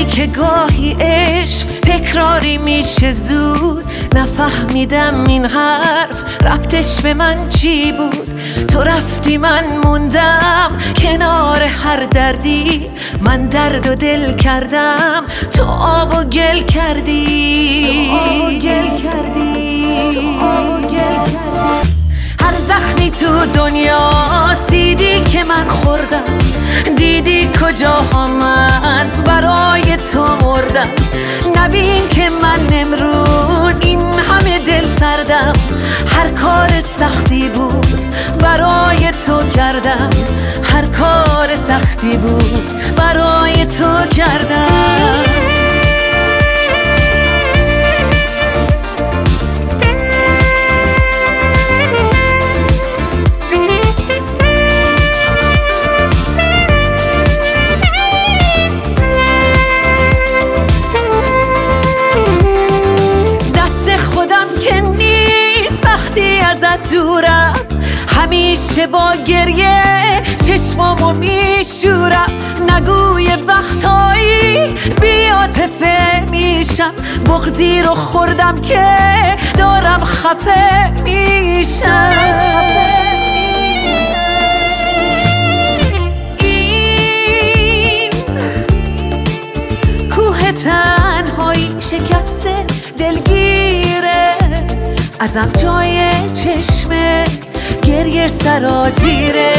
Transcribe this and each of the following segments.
دیدی که گاهی عشق تکراری میشه زود، نفهمیدم این حرف ربطش به من چی بود. تو رفتی من موندم کنار هر دردی، من درد و دل کردم تو آب و گل کردی. هر زخمی تو دنیاست دیدی که من خوردم، دیدی کجاها من برای تو مردم. نبین که من امروز این همه دل سردم، هر کار سختی بود برای تو کردم، هر کار سختی بود برای تو کردم. دورم همیشه با گریه چشمامو میشورم، نگوی وقتایی بی‌عاطفه میشم، بغضی رو خوردم که دارم خفه میشم. این کوه تنهایی شکسته دلگیره، ازم جای چشمه گریه سرازیره.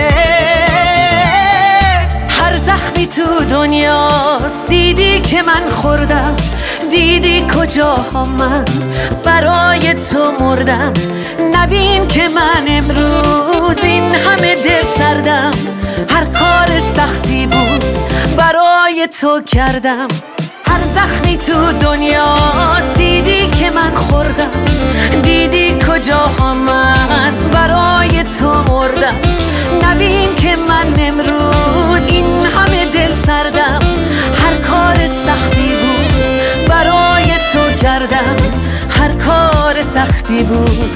هر زخمی تو دنیاست دیدی که من خوردم، دیدی کجاها من برای تو مردم. نبین که من امروز این همه دل سردم، هر کار سختی بود برای تو کردم. هر زخمی تو دنیاست دیدی که من خوردم، دیدی کجاها من برای تو مردم. نبین که من امروز این همه دل سردم، هر کار سختی بود برای تو کردم، هر کار سختی بود